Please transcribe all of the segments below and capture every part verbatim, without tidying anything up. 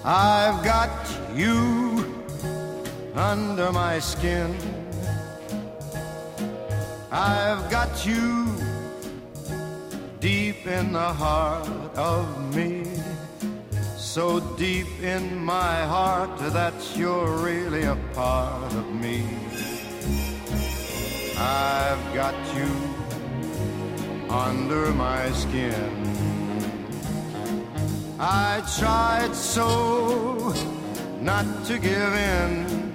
I've got you under my skin. I've got you deep in the heart of me, so deep in my heart that you're really a part of me. I've got you under my skin. I tried so not to give in.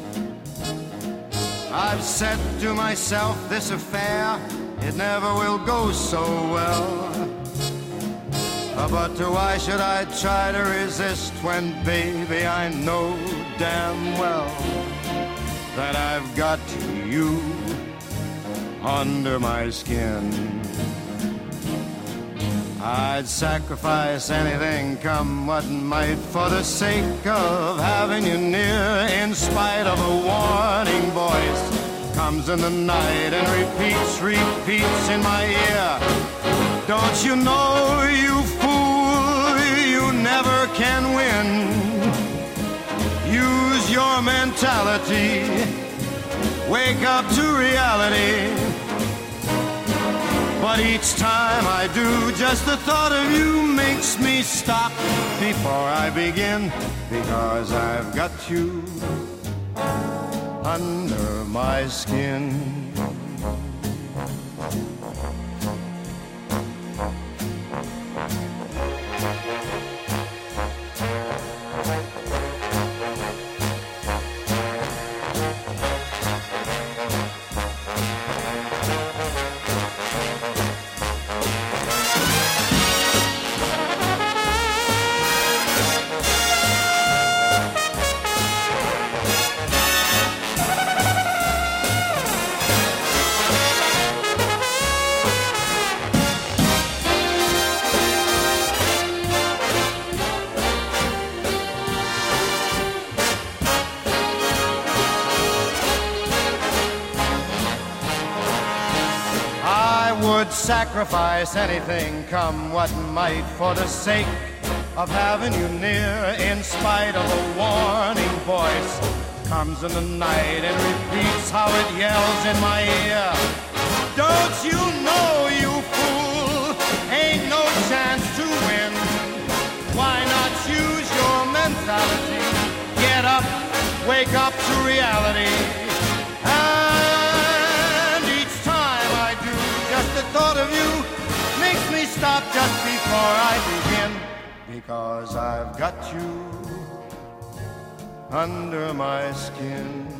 I've said to myself, this affair, it never will go so well. But why should I try to resist when, baby, I know damn well that I've got you under my skin. I'd sacrifice anything, come what might, for the sake of having you near, in spite of a warning voice comes in the night and repeats, repeats in my ear. Don't you know, you fool, you never can win. Use your mentality, wake up to reality. But each time I do, just the thought of you makes me stop before I begin, because I've got you under my skin. Sacrifice anything, come what might, for the sake of having you near, in spite of a warning voice comes in the night and repeats how it yells in my ear. Don't you know, you fool, ain't no chance to win. Why not use your mentality? Get up, wake up to reality. The thought of you makes me stop just before I begin, because I've got you under my skin,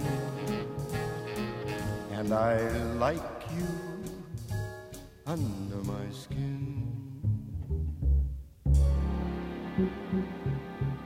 and I like you under my skin.